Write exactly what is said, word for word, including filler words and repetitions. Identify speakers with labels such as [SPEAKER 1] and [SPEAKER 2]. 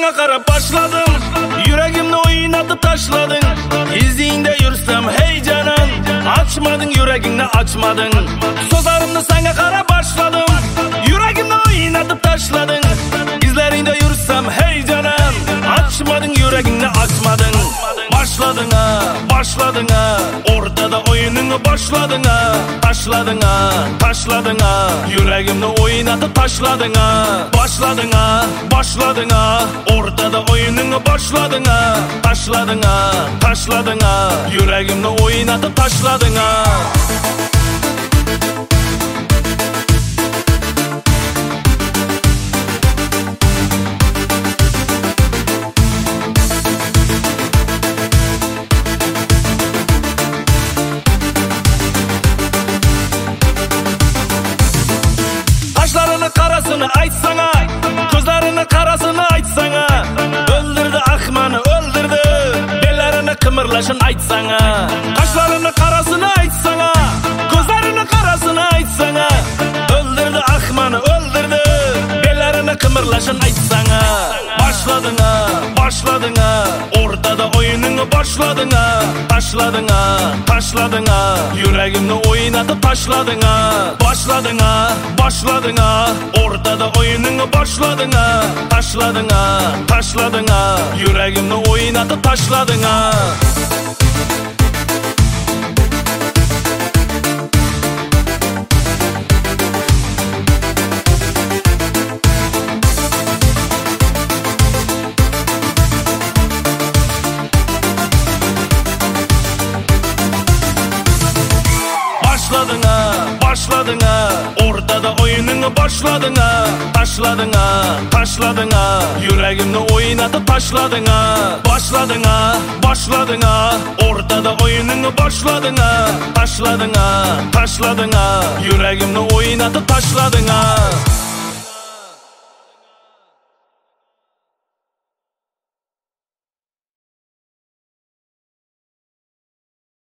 [SPEAKER 1] sana karab başladım. Yüreğimle oynatıp taşladın. İzinde yürüsem hey canım. Açmadın yüreğini açmadın. Sözlerimle sana karab başladım. Yüreğimle oynatıp taşladın. İzlerinde yürüsem hey canım. Açmadın yüreğini açmadın. Başladın ha, başladın ha. Ortada oyununu başladın ha. Taşladın ha, taşladın ha. Yüreğimle oynatıp taşladın ha. Başladın ha, başladın ha. Ortada oyununu başladın ha. Taşladın ha, taşladın ha. Yüreğimle oynatıp taşladın ha. Kaşlarını karasını aytsana, gözlerini karasını aytsana. Öldürdü akmanı öldürdü, bellerini kımırlaşın aytsana. Kaşlarını karasını aytsana, gözlerini karasını aytsana. Öldürdü akmanı öldürdü, bellerini kımırlaşın aytsana. Başladın ha, başladın ha. Ortada oyununu başladın ha. Taşladın ha, taşladın ha. Yüreğimle oynatıp taşladın ha. Başladın ha, başladın ha. Ortada oyununu başladın ha. Taşladın ha, taşladın ha. Yüreğimle oynatıp taşladın ha. Başladın ha, başladın ha. Ortada oyununu başladın ha. Taşladın ha, taşladın ha. Yüreğimle oynatıp taşladın ha. Başladın ha, başladın ha. Ortada oyununu başladın ha. Taşladın ha, taşladın ha. Yüreğimle oynatıp taşladın ha.